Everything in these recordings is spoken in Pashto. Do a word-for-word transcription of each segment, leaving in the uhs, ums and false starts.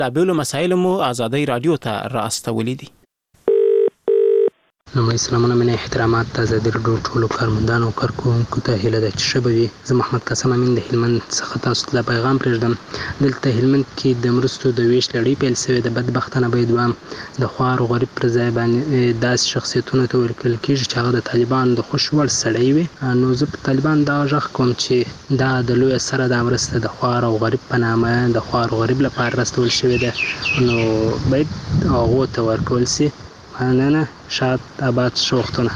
بېلابېلو مسایلو مو ازادۍ راډیو ته رااستولي دي. نو اسلامونه منه احترامات ته ازادي راډیو ټولو کارمندانو او کارکوونکو ته هیله ده چې ښه به وي. زه محمد قاسم امین د هلمند څخه تاسو ته پیغام پرېږدم. دلته هلمند کې د مرستو د ویش لړۍ پیل شوې ده. بدبختانه باید وایم د خوار او غریب پر ځای باندې داسې شخصیتونو ته ورکړل کېږي چې هغه د طالبانو د خوښ وړ سړی وي. نو زه په طالبان دا غږ کوم چې دا د لویه سره دا مرسته د خوار او غریب په نامه د خوار او غریب لپاره راستول شوې ده، نو باید هغو ته ورکول شي. مننه. شاد آباد ښه وختونه.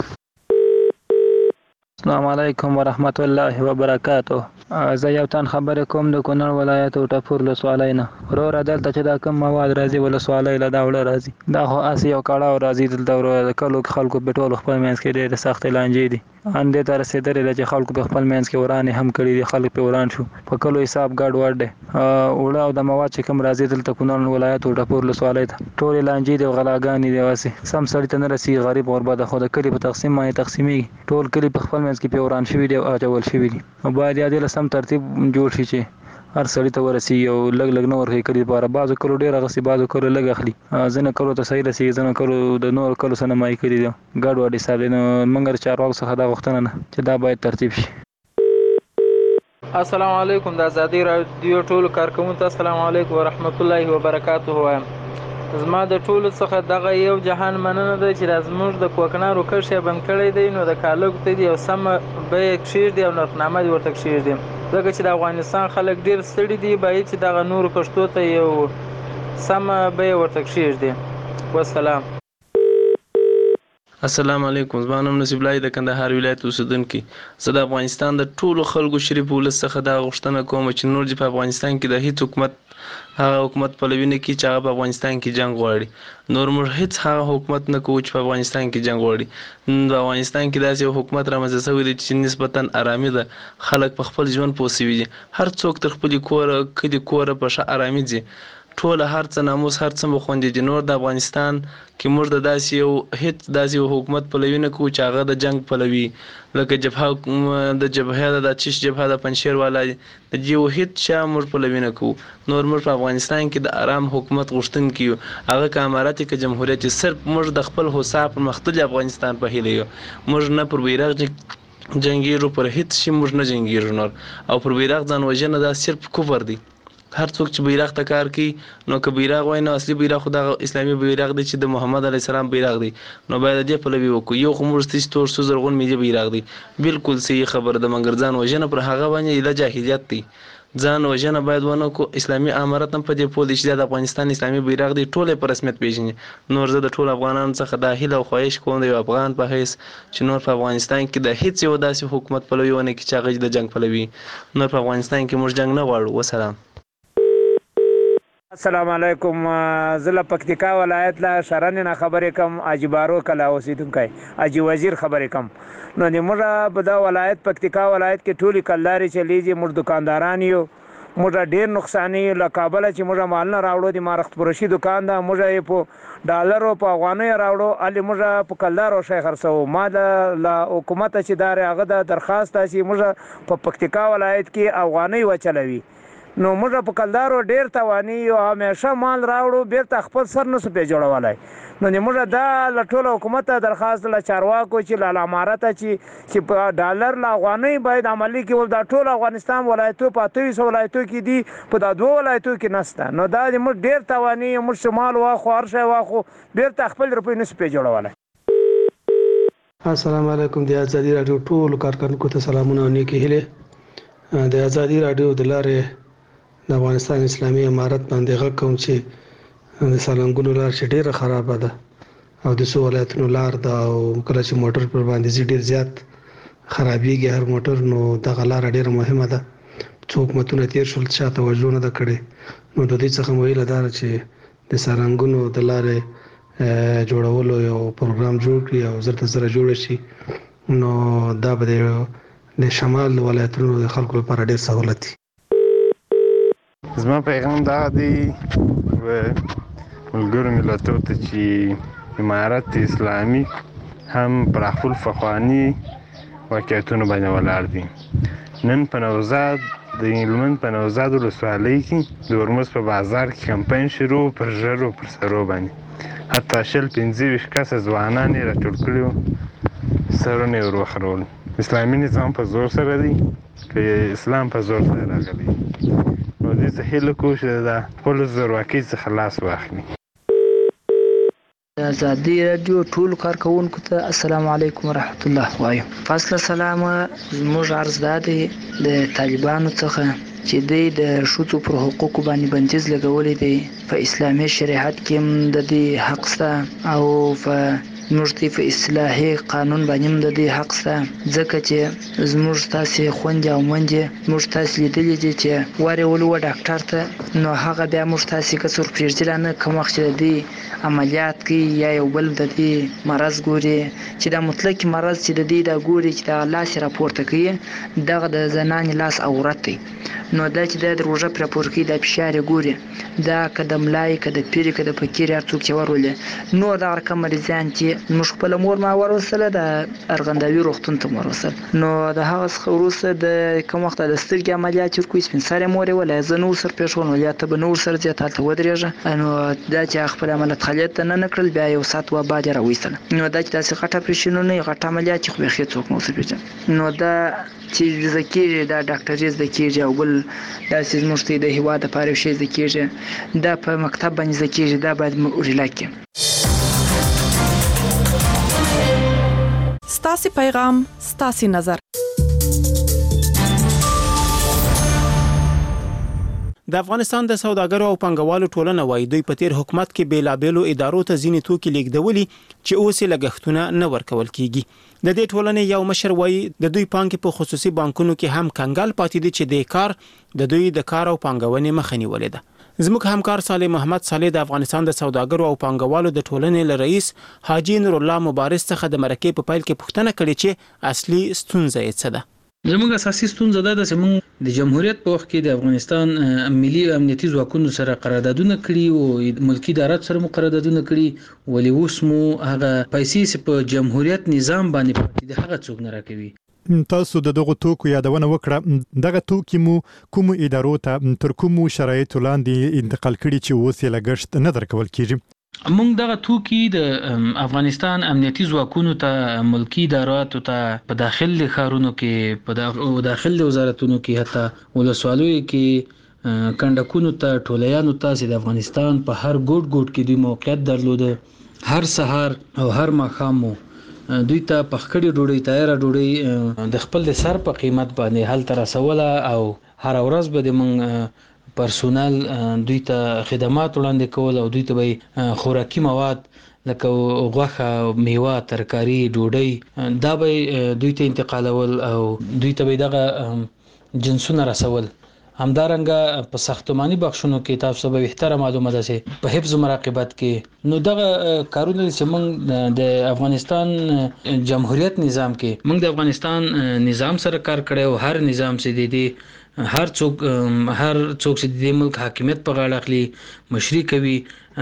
السلام علیکم ورحمت الله وبرکاته. زه یو تن خبرې کوم د کونړ ولایت ټاپور ولسوالۍ نه. وروره دلته چې دا کوم مواد راځي ولسوالۍ له دا وړه راځي، دا خو هسې یو کړاو راځي. دلته وروره د کلو خلکو په ټولو خپل منځ کې ډېرې سختې لانجې دي. اندې ته رسېدلې ده چې خلکو په خپل منځ کې ورانې هم کړي دي، خلک پرې وران شو. په کلو حساب ګډ وډ دی. وړه او د مواد چې کوم راځي دلته کونړ ولایت ټاپور ولسوالۍ ته ټولې لانجې دي او غلاګانې دي. هسې سم سړي ته نه رسېږي، غریب غربه ده، خو د کلي په تقسیم باندې تقسیمېږي. ټول کلي په خپل منځ کې پرې وران شوي دي او اچول شوي دي. باید یا دې له سم ترتیب جوړ شي چې هر سړي ته ورسېږي او لږ لږ نه ورکوي کلي لپاره. بعضو کلو ډېر اخلي، بعضو کلو لږ اخلي. ځینې کلو ته صحیح رسېږي، ځینې کلو د نورو کلو سره نمایي کړي دي. ګډ وډ حساب دی. نو موږ د چارواکو څخه دا غوښتنه ده چې دا باید ترتیب شي. السلام علیکم. د ازادۍ راډیو ټولو کارکوونکو ته السلام علیکم ورحمت الله وبرکاته وایم. زما د ټولو څخه دغه یو جهان مننه ده چې دا زموږ د کوکنارو کښت یې بند کړی دی. نو د کالګو ته دې یو سمه بیه کښېږدي او نرخنامه دې ورته کښېږدي، ځکه چې د افغانستان خلک ډېر ستړي دي. باید چې دغه نورو کښتو ته یو سمه بیه ورته کښېږدي. والسلام. السلام علیکم. زما نوم نصیب الله د کندهار ولایت اوسیدونکی. زه د افغانستان د ټولو خلکو شریف ولس څخه دا غوښتنه کوم چې نور چې په افغانستان کې د هیڅ حکومت هغه حکومت پلوي نه کړي چې هغه په افغانستان کې جنګ غواړي. نور موږ هیڅ هغه حکومت نه کوو چې په افغانستان کې جنګ غواړي. په افغانستان کې داسې یو حکومت رامنځته شوی دی چې نسبتا ارامي ده، خلک په خپل ژوند پوه شوي دي، هر څوک تر خپلې کوره کلي کوره په ښه ارامي ځي، ټول هر څه ناموس هر څه مخوندي دي. نور د افغانستان کې موږ د داسې یو هیڅ داسې یو حکومت پلوي نه کوو چې هغه د جنګ پلوي، لکه جبهه د جبهه د چیش جبهه د پنجشیر والا د جیو هیڅ چا موږ پلوي نه کوو. نور موږ په افغانستان کې د آرام حکومت غوښتونکي یو، هغه که امارت که جمهوریت، صرف موږ د خپل هوسا پرمختللي افغانستان په هیله یو. موږ نه پر بیرغ جنګیږو، پر هیڅ شي موږ نه جنګیږو. نور او پر بیرغ ځان وژنه دا صرف کفر دی. هر څوک چې بیرغ ته کار کوي، نو که بیرغ وای نو اصلي بیرغ خو دغه اسلامي بیرغ دی چې د محمد علیه السلام بیرغ دی، نو باید دې پلوي وکړو. یو خو موږ تیز تور سور زرغون ملي بیرغ دی، بالکل صحیح خبره ده. مګر ځان وژنه پر هغه باندې د جاهلیت دی. ځان وژنه باید ونه کړو. اسلامي امارت هم په دې پوه دی چې د افغانستان اسلامي بیرغ دی، ټول یې په رسمیت پیژني. نور زه د ټولو افغانانو څخه دا هیله او خواهش کوم د یو افغان په حیث چې نور په افغانستان کې د هیڅ یو داسې حکومت پلوي ونه کړي چې هغه د جنګ پلوي. نور په افغانستان کې موږ جنګ نه غواړو. وسلام. السلام علیکم. زه له پکتیکا ولایت له شرن نه خبرې کوم. حاجي بارو کلا اوسیدونکی، حاجي وزیر خبرې کوم. نو موږ په دا ولایت پکتیکا ولایت کې ټولې کلدارې چلیږي. موږ دکانداران یو، موږ ډېر نقصان یو. له کابله چې موږ مالونه راوړو، د مارخت پروشي دکان ده، موږ یې په ډالرو په افغانیو راوړو، هلې موږ په کلدارو شی خرڅوو. ما له حکومته چې دا هغه د درخواست ده چې موږ په پکتیکا ولایت کې افغانۍ وچلوي. نو موږ په کلدارو ډېر تواني یو، همیشه مال راوړو، بیرته خپل سر نسو پې جوړولی. نو موږ دا له ټوله حکومته درخواست له چارواکو چې له امارته چې چې په ډالر له افغانۍ باید عملي کول. دا ټول افغانستان ولایتو په اته ویشت ولایتو کې دي، په دا دوه ولایتو کې نشته. نو دا موږ ډېر تواني، موږ شمال واخو هر شی واخو، بیرته خپل روپۍ نسو پې جوړولی. السلام علیکم. د ازادي راډیو ټولو کارکوونکو ته سلامونه او نیکې هیلې. د ازادي راډیو د لارې د افغانستان اسلامي امارت باندې غږ کوم چې د سالنګونو لار چې ډېره خرابه ده او د څو ولایتونو لار ده، او کله چې موټر پر باندې ځي ډېر زیات خرابېږي هر موټر. نو دغه لاره ډېره مهمه ده. څو حکومتونه تېر شول چا توجه نه ده کړې. نو د دې څخه مو هیله ده چې د سالنګونو د لارې جوړولو یو پروګرام جوړ کړي او زر تر زره جوړ شي. نو دا به د شمال ولایتونو د خلکو لپاره ډېر سهولت وي. زما پیغام دا دی ملګرو ملتو ته چې امارت اسلامي هم پر خپل فخواني واقعیتونو باندې ولاړ دي. نن په نوزاد د هلمند په نوزاد ولسوالۍ کې د هرمز په بازار کې کمپاین شروع پر ژرو پر سرو باندې حتی شل پنځه ویشت کسه ځوانان یې راټول کړي وو، سرونه یې ور وخرول. اسلامي نظام په زور سره دی که اسلام په زور سره راغلی، نو دې څه هیله کوو چې د خپلو زورواکۍ څخه لاس واخلي. د ازادي راډیو ټولو کارکوونکو ته السلام علیکم ورحمت الله وایم. فاصله سلام. زموږ عرض دا دی د طالبانو څخه چې دوی د ښځو پر حقوقو باندې بندیز لګولی دی. په اسلامي شریعت کې هم د دې حق شته او په زموږ په اصلاحي قانون باندې هم د دې حق شته، ځکه چې زموږ تاسې خویندې او میندې موږ تاسې لیدلي دي چې ورغلو و ډاکټر ته، نو هغه بیا موږ تاسې که څوک پرېږدي نه کوم وخت چې د دې عملیات کوي یا یو بل د دې مرض ګوري چې دا مطلق مرض چې د دې دا ګوري چې دا لاس راپورته کوي دغه د زنانې لاس عورت دی، نو دا چې دا د روژه پرې راپور کوي دا فشار یې ګوري، دا که د ملای که د پیرې که د فقیر هر څوک چې ورولي. نور دغه رقم مریضان چې موږ خپله مور ما وروستله د ارغنداوي روغتون ته وروستل، نو د هغه څخه وروسته د کوم وخت د سترګې عملیات چې کوي سپین سرې مور یې وله زه نه ورسره پېښ وم، یا ته به نه ورسره ځې ته هلته ودرېږه. نو دا چې خپل عملیات خلیت ته نه نه کړل، بیا یو ساعت و بعد یې راویستله. نو دا چې داسې غټ اپرېشنونه یې غټ عملیات چې خو بیخي څوک نه ورسره پېژني، نو دا چې زده کېږي دا ډاکټري زده کېږي او بل داسې زموږ ته د هېواد دپاره یو شی زده کېږي، دا په مکتب باندې زده کېږي، دا باید موږ ریلا کړو. ستاسې پیغام ستاسې نظر. د افغانستان د سوداګرو او پانګوالو ټولنه وايي دوی په تیر حکومت کې بیلابېلو ادارو ته ځینې توکي لیږدولي چې اوس یې لګښتونه نه ورکول کیږي. د دې ټولنې یو مشر وايي د دوی پانګې په خصوصي بانکونو کې هم کنګال پاتې دي چې د کار د دوی د کار او پانګونې مخه نیولې ده. زموږ همکار صالح محمد صالح د افغانستان د سوداګرو او پانګوالو د ټولنې له رئیس حاجی نور الله مبارز څخه د مرکې په پیل کې پوښتنه کړې چې اصلي ستونزه یې څه ده. زموږ اساسي ستونزه دا ده چې موږ د جمهوریت په وخت کې د افغانستان ملي امنیتي ځواکونو سره قراردادونه کړي او ملکی ادارات سره مو قراردادونه کړي، ولې اوس مو هغه پیسې په جمهوریت نظام باندې پاتې دي، هغه څوک نه راکوي. تاسو د دغه توکو یادونه وکړه، دغه توکي مو کوم ادارو ته تر کوم شرایطو لاندې انتقال کړي چې اوس یې لګښت نه درکول کیږي؟ موږ دغه توکي د افغانستان امنیتي ځواکونو ته، ملکی اداراتو ته، په داخل ښارونو کې، په داخل وزارتونو کې، حتی ولسوالیو کې، کنډکونو ته، ټولیانو ته چې د افغانستان په هر ګوټ ګوټ کې دوی موقعیت درلوده، هر سهار او هر ماښام دوی ته پخکړې ډوډۍ، تیاره ډوډۍ د خپل د سر په قیمت باندې هلته رسوله او هر ورځ به د موږ پرسونل دوی ته خدمات وړاندې کول او دوی ته به خوراکي مواد لکه غوښه، میوه، ترکاري، ډوډۍ دا به دوی ته انتقالول او دوی ته به دغه جنسونه رسول. همدارنګه په ساختماني بخشونو کې تاسو به بهتره معلومه ده چې په حفظ مراقبت کې، نو دغه کارونه چې موږ د افغانستان جمهوریت نظام کې موږ د افغانستان نظام سره کار کړی او هر نظام چې دی هر څوک هر څوک چې د ملک حاکمیت په غاړه اخلي، مشري کوي،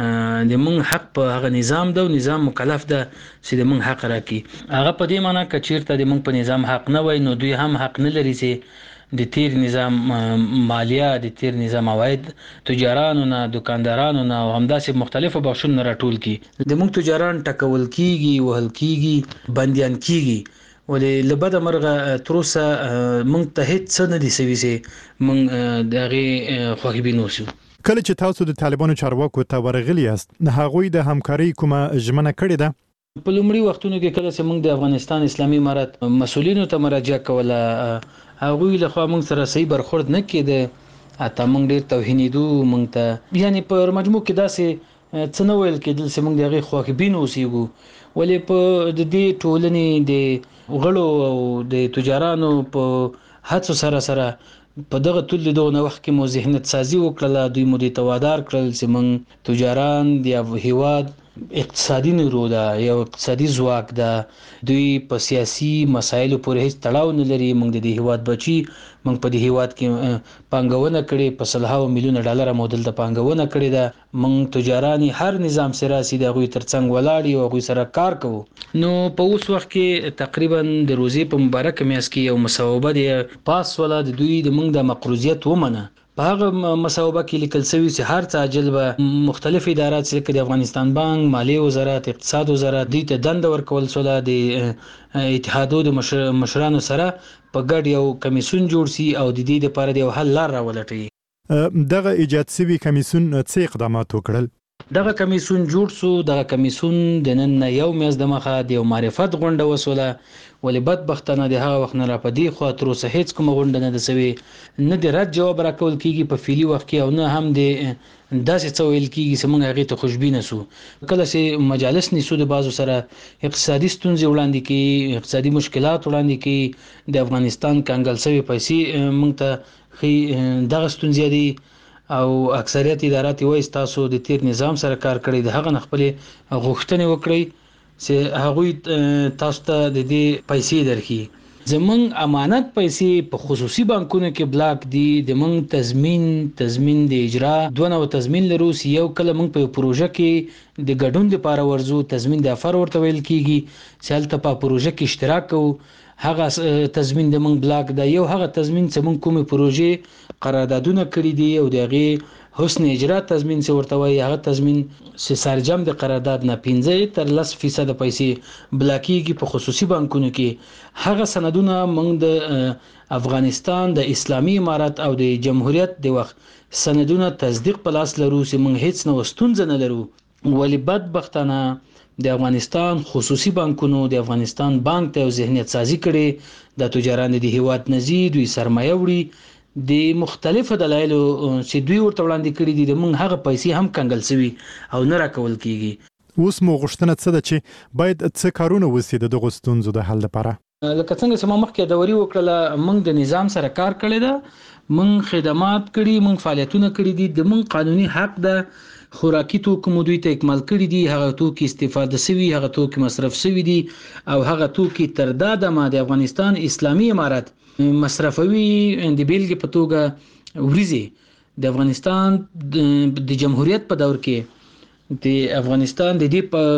د موږ حق په هغه نظام ده او نظام مکلف ده چې د موږ حق راکړي. هغه په دې معنی که چیرته د موږ په نظام حق نه وای نو دوی هم حق نه لري چې د تیر نظام مالیه، د تیر نظام عواید تجارانو نه، دکاندارانو نه او همداسې مختلفو بخشونو نه راټول کی. د موږ تجاران ټکول کیږي، وهل کیږي، بندیان کیږي، ولې له بده مرغه تر اوسه موږ ته هیڅ څه نه دي سوي چې موږ د هغې خوښبین اوسو. کله چې تاسو د طالبانو چارواکو ته ورغلي یاست، هغوی د همکارۍ کومه ژمنه کړې ده؟ په لومړي وختونو کې کله چې موږ د افغانستان اسلامي امارت مسؤلینو ته مراجعه کوله، هغوی له خوا موږ سره صحیح برخورد نه کېده، حتی موږ ډېر توهینېدو، موږ ته یعنی په مجموع کې داسې څه نه ویل کېدل چې موږ د هغې خوښبین اوسېږو. ولې په د دې ټولنې د غړو او د تجارانو په هڅو سره سره په دغه ټول دغه وخت کې مو ذهنیت سازي وکړله، دوی مو دې ته وادار کړل چې موږ تجاران د هېواد اقتصادي نیرو ده، یو اقتصادي ځواک ده. دوی په سیاسي مسایلو پورې هیڅ تړاو نه لري. موږ د دې هیواد بچي، موږ په دې هیواد کې پانګونه کړې، په سلهاو میلیونه ډالر مو دلته پانګونه کړې ده. موږ تجاران هر نظام سراسي د هغوی ترڅنګ ولاړ یو، هغوی سره کار کوو. نو په اوس وخت کې تقریبا د روزې په مبارکه میاشت کې یو مصوبه دی پاس ولا د دوی د موږ د مقروضیت ومنه. په هغه مصوبه کې لیکل شوی چې هر څه عاجل به مختلف ادارات لکه د افغانستان بانک، مالیه وزارت، اقتصاد وزارت دوی ته دنده ورکول شوه د اتحادو د مشرانو سره په ګډ یو کمیسیون جوړ شي او د دې لپاره د یو حل لار راولټي. دغه ایجاد شوی کمیسیون څه اقدامات وکړل؟ دغه کمیسیون جوړ شو. دغه کمیسیون د نن یو میاشت د مخه د یو معرفت غونډه وسوله، ولې بدبختانه د هغه وخت نه را پدې خو تر اوسه هیڅ کومه غونډه نه ده سوي. نه د رد جواب راکول کیږي په فعلي وخت کې، او نه هم د داسې څه ویل کیږي چې موږ هغې ته خوشبینه سو. کله چې مجالس نیسو د بعضو سره اقتصادي ستونزې وړاندې کوي، اقتصادي مشکلات وړاندې کوي، د افغانستان کنګل شوي پیسې موږ ته ښیي دغه ستونزې دي، او اکثریت ادارات وایي تاسو د تیر نظام سره کار کړی، د هغه نه خپلې غوښتنې وکړئ چې هغوی تاسو ته د دې پیسې درکړي. زمونږ امانت پیسې په خصوصي بانکونو کې بلاک دي. د موږ تضمین تضمین د اجرا دوه نوع تضمین لرو. یو کله موږ په پروژه کې د ګډون لپاره ورزو، تضمین د افر ورته ویل کیږي چې هلته په پروژه کې اشتراک کوو، هغه تضمین د موږ بلاک ده. یو هغه تضمین چې موږ کومې پروژې قراردادونه کړي دي او د هغې حسن اجرا تضمین چې ورته وایي، هغه تضمین چې سرجم د قرارداد نه پنځه تر لس فیصد پیسې بلاکیږي په خصوصي بانکونو کې. هغه سندونه موږ د افغانستان د اسلامي امارت او د جمهوریت د وخت سندونه تصدیق په لاس لرو چې موږ هیڅ نو ستونزه نه لرو. ولې بدبختانه د افغانستان خصوصي بانکونو د افغانستان بانک ته ذهنیت سازي کړي، د تجاران د هیواد نزي دوی سرمایه وړي د مختلفو دلایلو چې دوی ورته وړاندې کړي دي، د موږ هغه پیسې هم کنګل شوي او نه راکول کیږي. اوس مو غوښتنه څه ده چې باید څه کارونه وشي د دغو ستونزو د حل لپاره؟ لکه څنګه چې ما مخکې دوري وکړله، موږ د نظام سره کار کړی ده، موږ خدمات کړي، موږ فعالیتونه کړي دي، د موږ قانوني حق ده. خوراکي توکو مو دوی ته اکمال کړي دي، هغه توکي استفاده شوي، هغه توکي مصرف شوي دي، او هغه توکي تر دا دمه د افغانستان اسلامي امارت مصرفوي. د بیلګې په توګه وریځې د افغانستان د جمهوریت په دور کې د افغانستان د دې په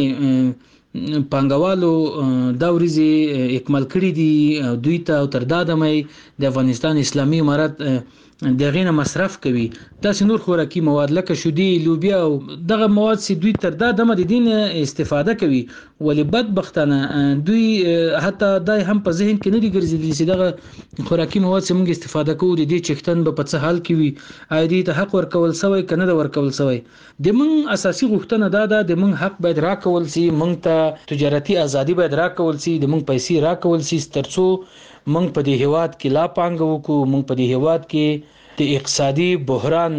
ټولنې پانګوالو دا وریځې اکمال کړي دي دوی ته، او تر دا دمه د افغانستان اسلامي امارت دغه نه مصرف کوي. داسې نور خوراکي مواد لکه شودي، لوبیا او دغه مواد چې دوی تر دا دمه د دین استفاده کوي. ولې بدبختانه دوی حتی دای هم په ذهن کې نه دي ګرځېدلي چې دغه خوراکي مواد چې موږ استفاده کوو د دې چښتن به په څه حال کې وي، آیا دې ته حق ورکول شوی که نه ده ورکول شوی. د موږ اساسي غوښتنه دا ده د موږ حق باید راکول شي، موږ ته تجارتي ازادي باید راکول شي، د موږ پیسې راکول شي ترڅو موږ په دې هیواد کې لا پانګه وکړو، موږ په دې هیواد کې د اقتصادي بحران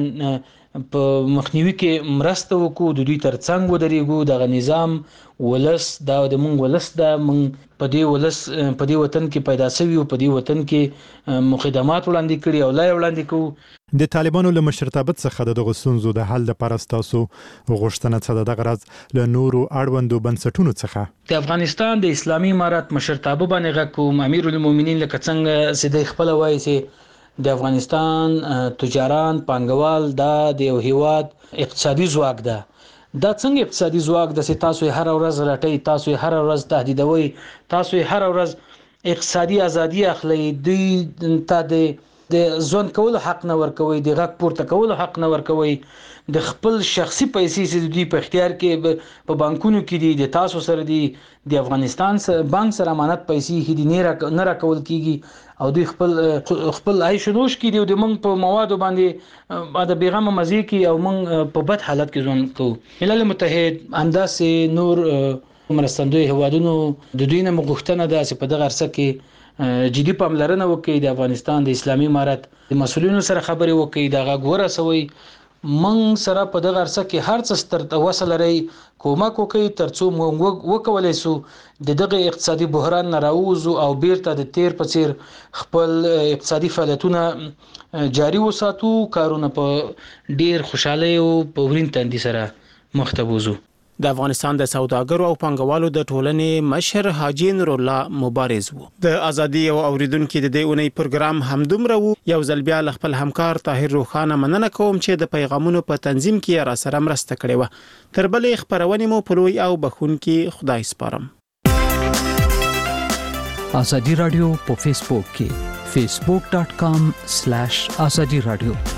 په مخنیوي کې مرسته وکړو، د دوی ترڅنګ ودرېږو. دغه نظام ولس دا د موږ ولس دا موږ په دې ولس په دې وطن کې پیدا شوي او په دې وطن کې مخدمات وړاندې کړي او لا وړاندې کوو. د طالبانو له مشرتابت څخه د دغه ستونزو د حل لپاره ستاسو غوښتنه څه ده؟ دغه راز له نورو اړوندو بنسټونو څخه د افغانستان د اسلامي امارت مشرتابه باندې غږ کوم. امیر المؤمنین لکه څنګه چې د خپل وایي چې د افغانستان تجاران پانګوال دا د یو هیواد اقتصادي ځواک ده. دا څنګه اقتصادي ځواک ده چې تاسو هر ورځ راټي، تاسو هر ورځ تهدیدوي، تاسو هر ورځ اقتصادي ازادي اخلي، دوی ته د د ځون کولو حق نه ورکوي، د غږ پورته کولو حق نه ورکوي، د خپل شخصي پیسې چې دوی په اختیار کې په بانکونو کې دي د تاسو سره دي، د افغانستان بانک سره امانت پیسې هدي نه راکول کیږي او دوی خپل خپل عیش نوش کې دي او د موږ په موادو باندې د بیغمه مزي کې او موږ په بد حالت کې ځون کوو. ملل متحد انداسې نور مرستندوی هوادونو د دوی نه مغوښتنه ده چې په دغه عرصه کې جدي پاملرنه وکړي، د افغانستان د اسلامي امارت د مسؤلینو سره خبرې وکړي، دا غږ ورسوي. موږ سره په دغه عرصه کې هر څه ستر وصل لري، کومک وکړي ترڅو موږ وکولای شو د دغه اقتصادي بحران نه راوځو او بیرته د تیر په څیر خپل اقتصادي فعالیتونه جاري وساتو، کارونه په ډیر خوشاله او په ورین تندي سره مخ ته وځو. د افغانستان د سوداګرو او پانګوالو د ټولنې مشر حاجی نور الله مبارز وو. د ازادي او اوریدونکو د دې اونۍ پروګرام همدومره وو. یو ځل بیا له خپل همکار طاهر روخانه مننه کوم چې د پیغامونو په تنظیم کې را سره مرسته کړې و. تر بلې خبرونه مو په لوی او بخونکي خدای سپارم. ازادي رادیو په فیسبوک کې facebook dot com slash azadi radio